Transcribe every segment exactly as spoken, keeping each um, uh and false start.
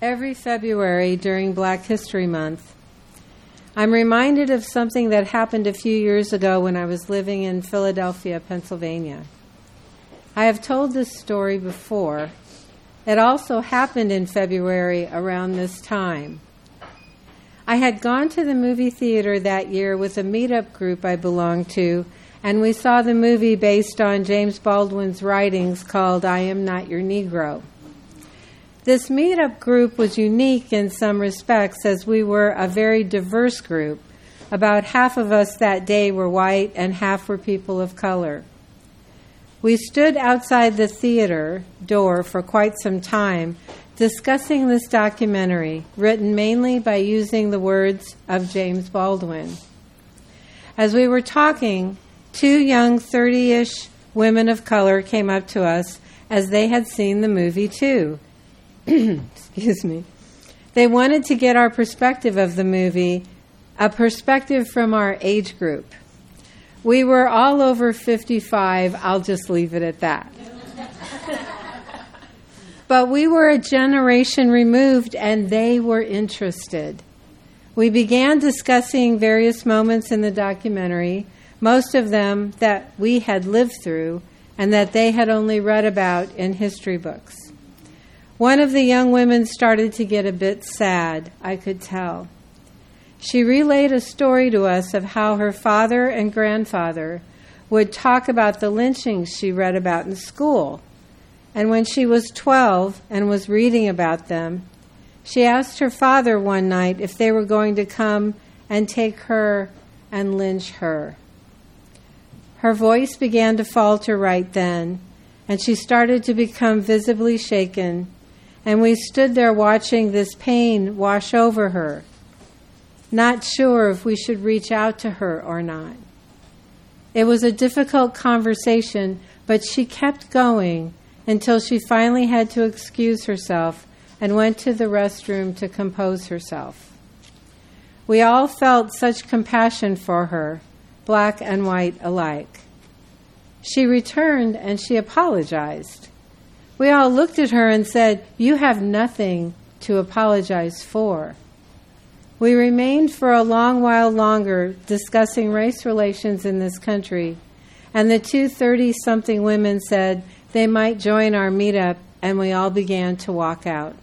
Every February during Black History Month, I'm reminded of something that happened a few years ago when I was living in Philadelphia, Pennsylvania. I have told this story before. It also happened in February around this time. I had gone to the movie theater that year with a meetup group I belonged to, and we saw the movie based on James Baldwin's writings called I Am Not Your Negro. This meetup group was unique in some respects as we were a very diverse group. About half of us that day were white and half were people of color. We stood outside the theater door for quite some time discussing this documentary, written mainly by using the words of James Baldwin. As we were talking, two young thirty-ish women of color came up to us as they had seen the movie too. Excuse me. They wanted to get our perspective of the movie, a perspective from our age group. We were all over fifty-five. I'll just leave it at that. But we were a generation removed, and they were interested. We began discussing various moments in the documentary, most of them that we had lived through and that they had only read about in history books. One of the young women started to get a bit sad, I could tell. She relayed a story to us of how her father and grandfather would talk about the lynchings she read about in school. And when she was twelve and was reading about them, she asked her father one night if they were going to come and take her and lynch her. Her voice began to falter right then, and she started to become visibly shaken, and we stood there watching this pain wash over her, not sure if we should reach out to her or not. It was a difficult conversation, but she kept going until she finally had to excuse herself and went to the restroom to compose herself. We all felt such compassion for her, black and white alike. She returned and she apologized. We all looked at her and said, "You have nothing to apologize for." We remained for a long while longer discussing race relations in this country, and the two thirty-something women said they might join our meetup, and we all began to walk out.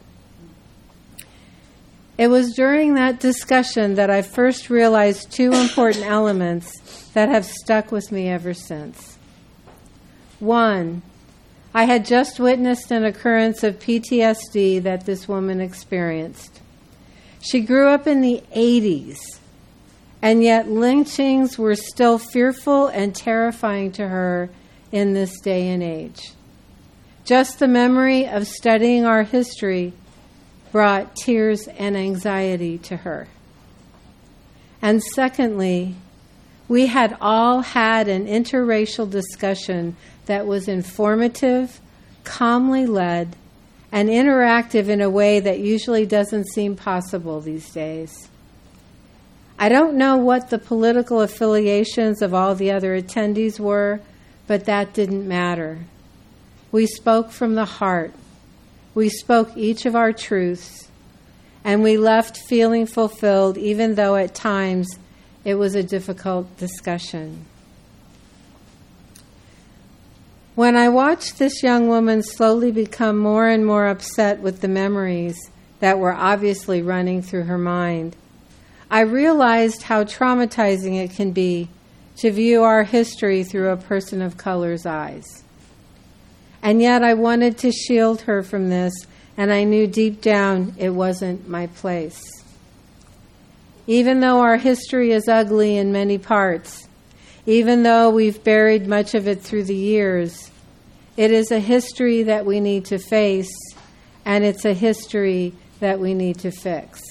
It was during that discussion that I first realized two important elements that have stuck with me ever since. One, I had just witnessed an occurrence of P T S D that this woman experienced. She grew up in the eighties, and yet lynchings were still fearful and terrifying to her in this day and age. Just the memory of studying our history brought tears and anxiety to her. And secondly, we had all had an interracial discussion that was informative, calmly led, and interactive in a way that usually doesn't seem possible these days. I don't know what the political affiliations of all the other attendees were, but that didn't matter. We spoke from the heart. We spoke each of our truths, and we left feeling fulfilled, even though at times it was a difficult discussion. When I watched this young woman slowly become more and more upset with the memories that were obviously running through her mind, I realized how traumatizing it can be to view our history through a person of color's eyes. And yet I wanted to shield her from this, and I knew deep down it wasn't my place. Even though our history is ugly in many parts, even though we've buried much of it through the years, it is a history that we need to face, and it's a history that we need to fix.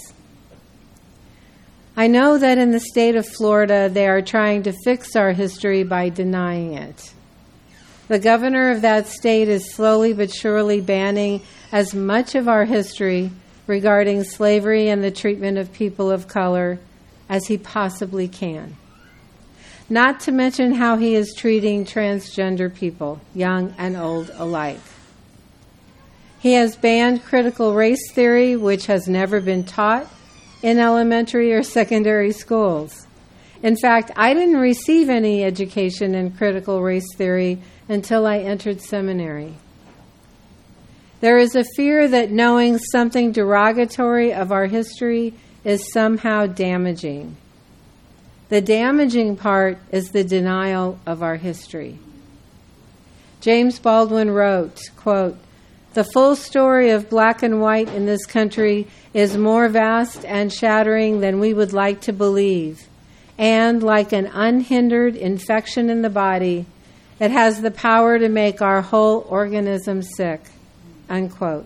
I know that in the state of Florida, they are trying to fix our history by denying it. The governor of that state is slowly but surely banning as much of our history regarding slavery and the treatment of people of color as he possibly can. Not to mention how he is treating transgender people, young and old alike. He has banned critical race theory, which has never been taught in elementary or secondary schools. In fact, I didn't receive any education in critical race theory until I entered seminary. There is a fear that knowing something derogatory of our history is somehow damaging. The damaging part is the denial of our history. James Baldwin wrote, quote, "The full story of black and white in this country is more vast and shattering than we would like to believe, and like an unhindered infection in the body, it has the power to make our whole organism sick," unquote.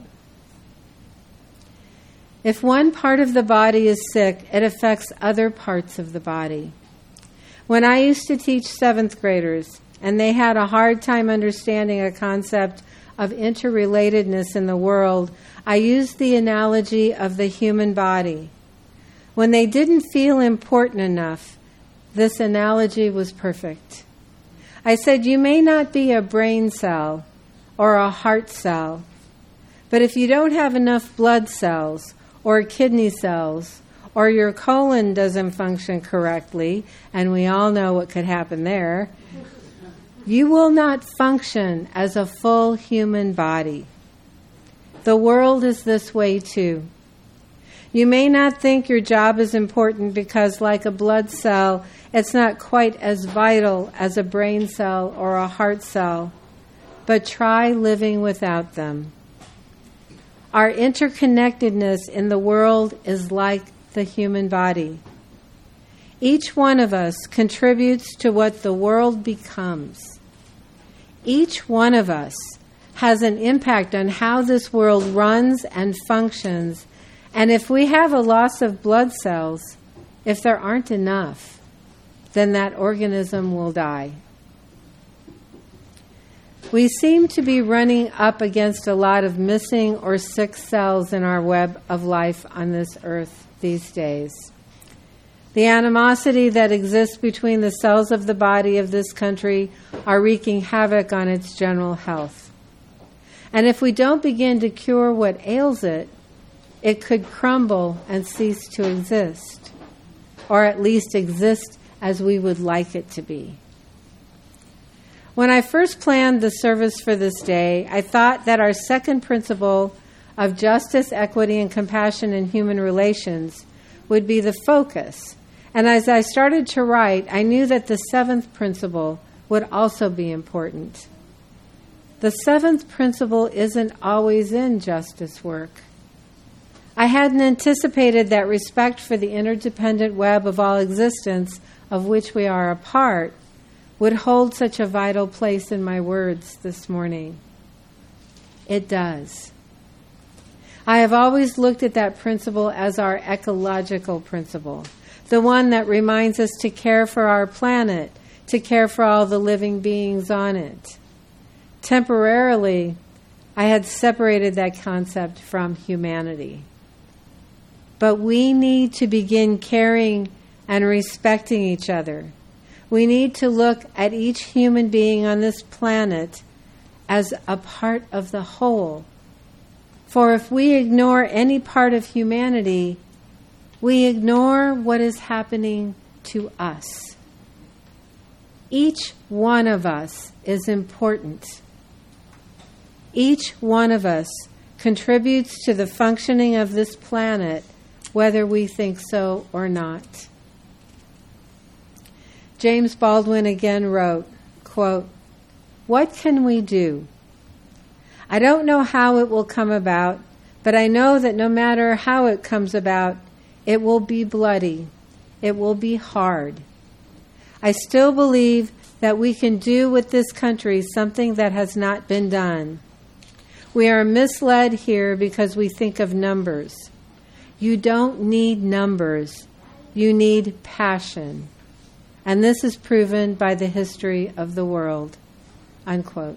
If one part of the body is sick, it affects other parts of the body. When I used to teach seventh graders, and they had a hard time understanding a concept of interrelatedness in the world, I used the analogy of the human body. When they didn't feel important enough, this analogy was perfect. I said, you may not be a brain cell or a heart cell, but if you don't have enough blood cells or kidney cells, or your colon doesn't function correctly, and we all know what could happen there, you will not function as a full human body. The world is this way too. You may not think your job is important because, like a blood cell, it's not quite as vital as a brain cell or a heart cell, but try living without them. Our interconnectedness in the world is like the human body. Each one of us contributes to what the world becomes. Each one of us has an impact on how this world runs and functions, and if we have a loss of blood cells, if there aren't enough, then that organism will die. We seem to be running up against a lot of missing or sick cells in our web of life on this earth these days. The animosity that exists between the cells of the body of this country are wreaking havoc on its general health. And if we don't begin to cure what ails it, it could crumble and cease to exist, or at least exist as we would like it to be. When I first planned the service for this day, I thought that our second principle of justice, equity, and compassion in human relations would be the focus. And as I started to write, I knew that the seventh principle would also be important. The seventh principle isn't always in justice work. I hadn't anticipated that respect for the interdependent web of all existence of which we are a part would hold such a vital place in my words this morning. It does. I have always looked at that principle as our ecological principle, the one that reminds us to care for our planet, to care for all the living beings on it. Temporarily, I had separated that concept from humanity. But we need to begin caring and respecting each other. We need to look at each human being on this planet as a part of the whole. For if we ignore any part of humanity, we ignore what is happening to us. Each one of us is important. Each one of us contributes to the functioning of this planet, whether we think so or not. James Baldwin again wrote, quote, "What can we do? I don't know how it will come about, but I know that no matter how it comes about, it will be bloody. It will be hard. I still believe that we can do with this country something that has not been done. We are misled here because we think of numbers. You don't need numbers. You need passion. And this is proven by the history of the world," unquote.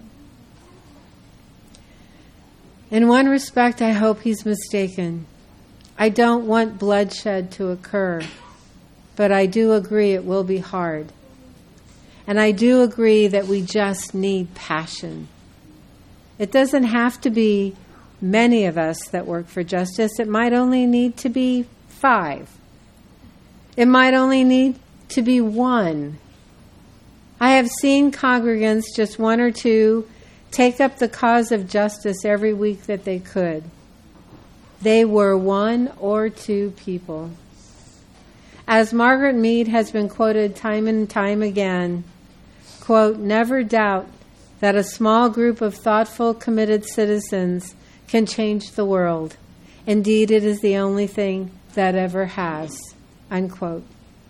In one respect, I hope he's mistaken. I don't want bloodshed to occur, but I do agree it will be hard. And I do agree that we just need passion. It doesn't have to be many of us that work for justice. It might only need to be five. It might only need to be one. I have seen congregants, just one or two, take up the cause of justice every week that they could. They were one or two people. As Margaret Mead has been quoted time and time again, quote, "Never doubt that a small group of thoughtful, committed citizens can change the world. Indeed, it is the only thing that ever has," unquote.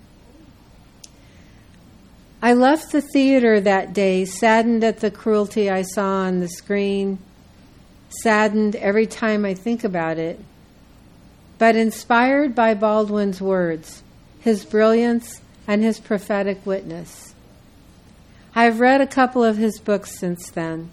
I left the theater that day saddened at the cruelty I saw on the screen, saddened every time I think about it, but inspired by Baldwin's words, his brilliance, and his prophetic witness. I've read a couple of his books since then.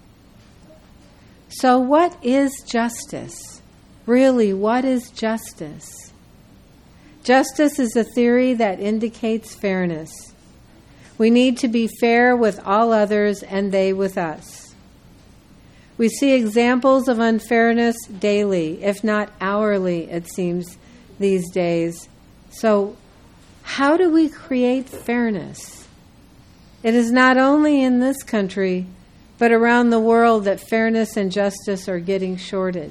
So what is justice? Really, what is justice? Justice is a theory that indicates fairness. We need to be fair with all others and they with us. We see examples of unfairness daily, if not hourly, it seems, these days. So, how do we create fairness? It is not only in this country, but around the world that fairness and justice are getting shorted.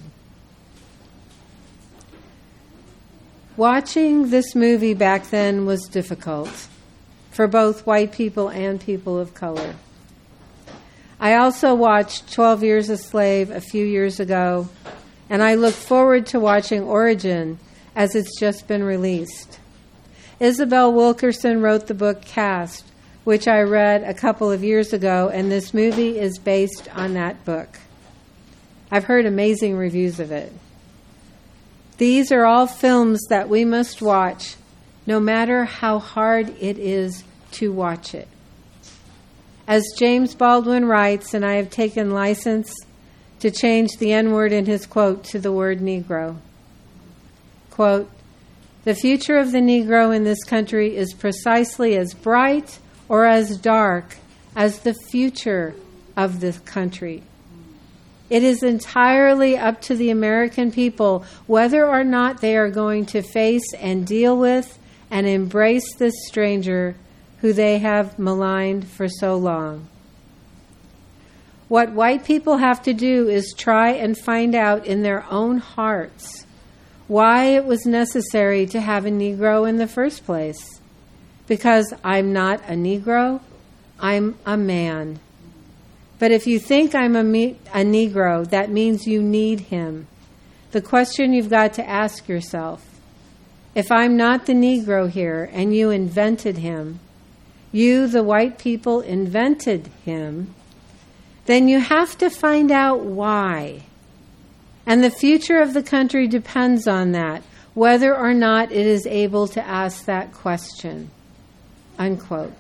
Watching this movie back then was difficult for both white people and people of color. I also watched twelve Years a Slave a few years ago, and I look forward to watching Origin as it's just been released. Isabel Wilkerson wrote the book Caste, which I read a couple of years ago, and this movie is based on that book. I've heard amazing reviews of it. These are all films that we must watch, no matter how hard it is to watch it. As James Baldwin writes, and I have taken license to change the N-word in his quote to the word Negro. Quote, "The future of the Negro in this country is precisely as bright or as dark as the future of this country. It is entirely up to the American people whether or not they are going to face and deal with and embrace this stranger who they have maligned for so long. What white people have to do is try and find out in their own hearts why it was necessary to have a Negro in the first place. Because I'm not a Negro, I'm a man. But if you think I'm a, me- a Negro, that means you need him. The question you've got to ask yourself, if I'm not the Negro here and you invented him, you, the white people, invented him, then you have to find out why. And the future of the country depends on that, whether or not it is able to ask that question." Unquote.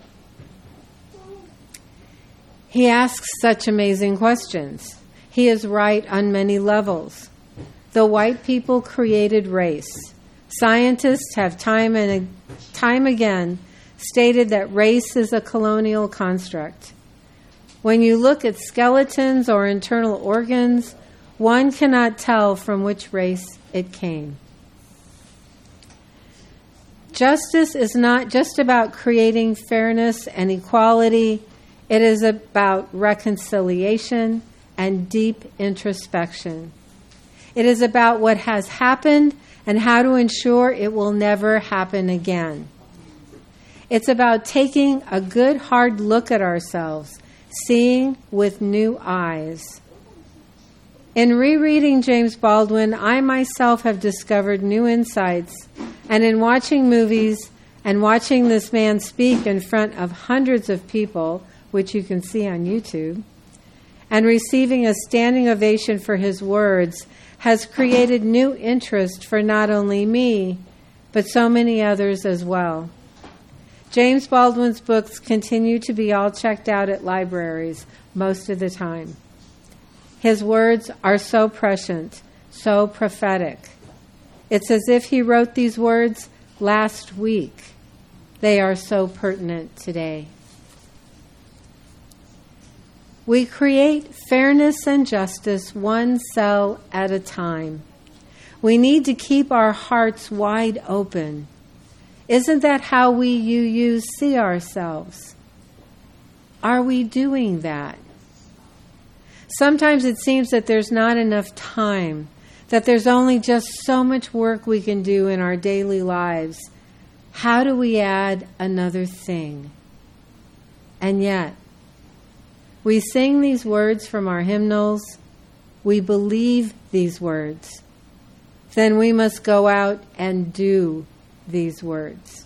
He asks such amazing questions. He is right on many levels. The white people created race. Scientists have time and time again stated that race is a colonial construct. When you look at skeletons or internal organs, one cannot tell from which race it came. Justice is not just about creating fairness and equality. It is about reconciliation and deep introspection. It is about what has happened and how to ensure it will never happen again. It's about taking a good hard look at ourselves, seeing with new eyes. In rereading James Baldwin, I myself have discovered new insights, and in watching movies and watching this man speak in front of hundreds of people, which you can see on YouTube, and receiving a standing ovation for his words, has created new interest for not only me, but so many others as well. James Baldwin's books continue to be all checked out at libraries most of the time. His words are so prescient, so prophetic. It's as if he wrote these words last week. They are so pertinent today. We create fairness and justice one cell at a time. We need to keep our hearts wide open. Isn't that how we, you, you see ourselves? Are we doing that? Sometimes it seems that there's not enough time, that there's only just so much work we can do in our daily lives. How do we add another thing? And yet, we sing these words from our hymnals. We believe these words. Then we must go out and do these words.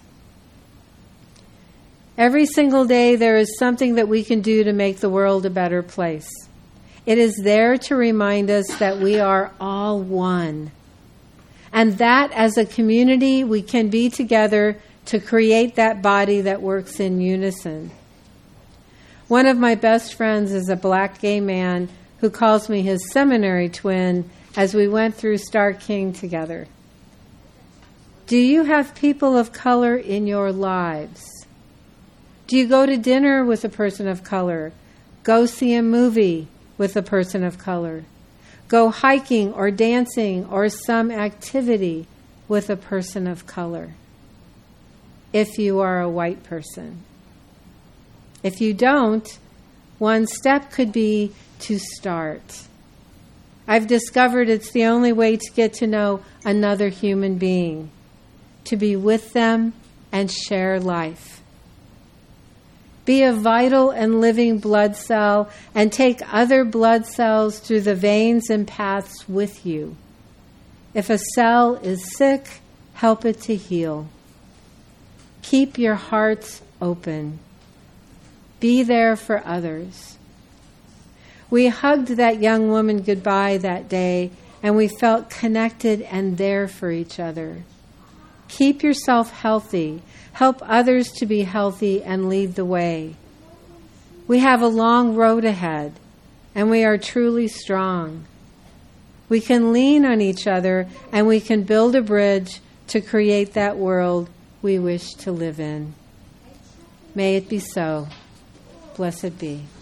Every single day there is something that we can do to make the world a better place. It is there to remind us that we are all one. And that as a community we can be together to create that body that works in unison. One of my best friends is a black gay man who calls me his seminary twin as we went through Star King together. Do you have people of color in your lives? Do you go to dinner with a person of color? Go see a movie with a person of color? Go hiking or dancing or some activity with a person of color? If you are a white person. If you don't, one step could be to start. I've discovered it's the only way to get to know another human being, to be with them and share life. Be a vital and living blood cell and take other blood cells through the veins and paths with you. If a cell is sick, help it to heal. Keep your hearts open. Be there for others. We hugged that young woman goodbye that day, and we felt connected and there for each other. Keep yourself healthy. Help others to be healthy and lead the way. We have a long road ahead, and we are truly strong. We can lean on each other, and we can build a bridge to create that world we wish to live in. May it be so. Blessed be.